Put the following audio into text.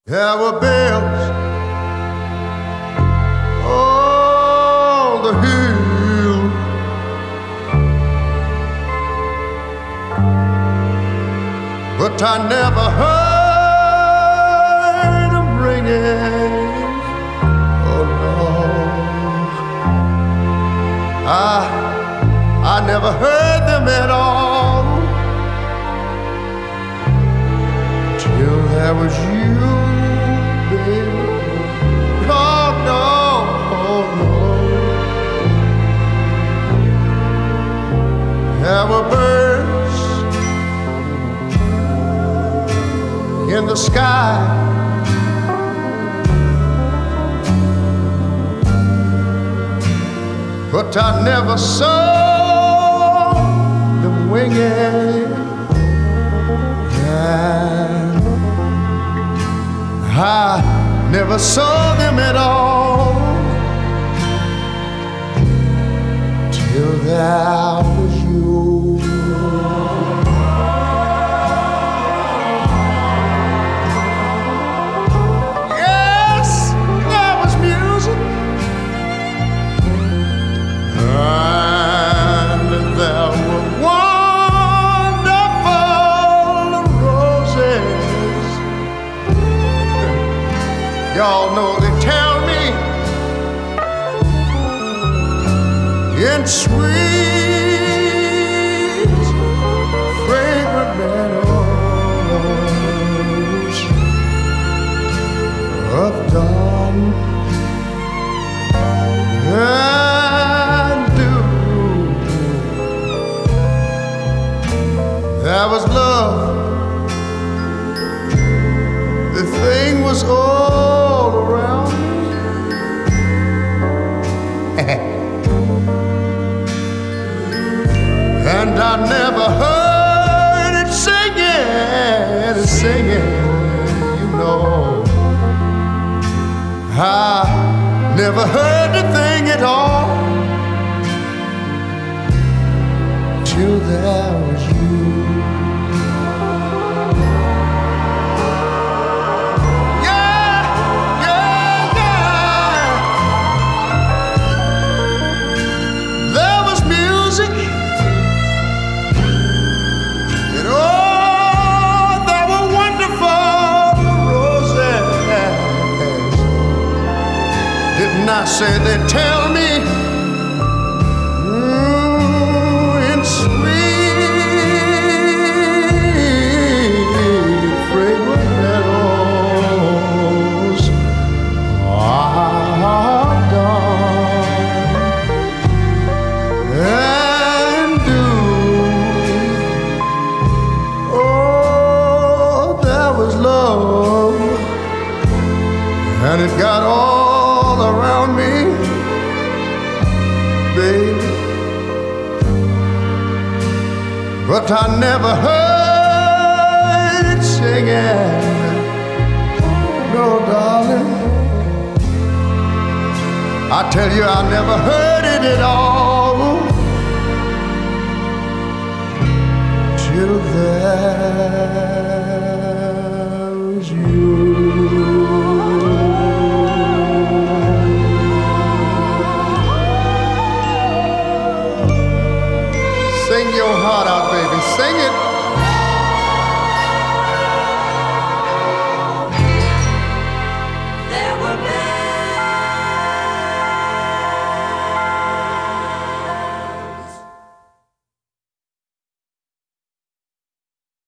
There were bells on the hill, but I never heard them ringing. Oh no, I never heard them at all till there was you. Oh no, oh no. There were birds in the sky, but I never saw them winging. And I never saw them at all till there was you. Yes, there was music, and there were wonderful roses. Y'all know they tell me in sweet, fragrant meadows of dawn and dew, there was love. The thing was all around me. And I never heard it singing, you know. I never heard the thing at all till there was you. I say they tell me in sweet, fragrant meadows are dawn and dew. Oh, there was love, and it got all around me, baby, but I never heard it singing. No, darling, I tell you, I never heard it at all till there